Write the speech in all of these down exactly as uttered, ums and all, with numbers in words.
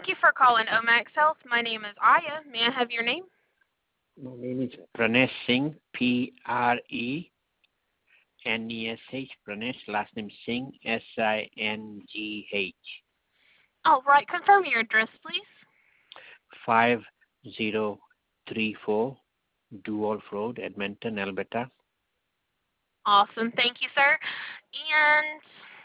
Thank you for calling Omax Health. My name is Aya. May I have your name? My name is Pranesh Singh, P R E N E S H, Pranesh, last name Singh, S I N G H. All right, confirm your address, please. five zero three four Duolf Road, Edmonton, Alberta. Awesome. Thank you, sir. And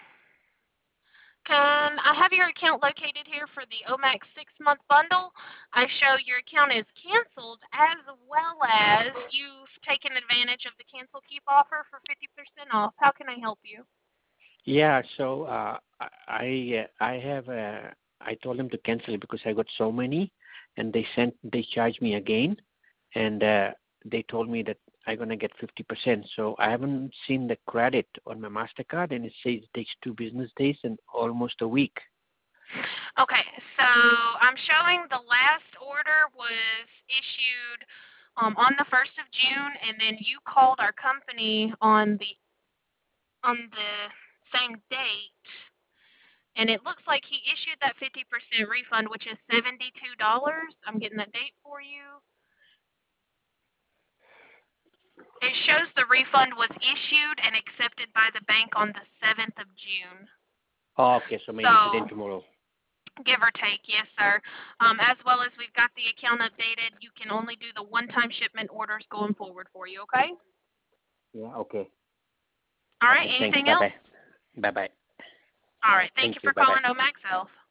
can I have your account located here for the Omax six-month bundle? I show your account is canceled, as well as you've taken advantage of the cancel keep offer for fifty percent off. How can I help you? Yeah, so uh, I uh, I have uh, I told them to cancel it because I got so many, and they sent they charged me again, and uh, they told me that I'm gonna get fifty percent. So I haven't seen the credit on my Mastercard, and it says it takes two business days and almost a week. Okay, so I'm showing the last order was issued um, on the first of June, and then you called our company on the on the same date, and it looks like he issued that fifty percent refund, which is seventy-two dollars. I'm getting that date for you. It shows the refund was issued and accepted by the bank on the seventh of June. Oh, okay, so maybe today and So, tomorrow. give or take, yes, sir. Um, as well as we've got the account updated, you can only do the one-time shipment orders going forward for you, okay? Yeah, okay. All right, Okay, thanks. anything else? Bye-bye. Bye-bye. All right, thank Thank you you. for Bye-bye. calling Omax Health.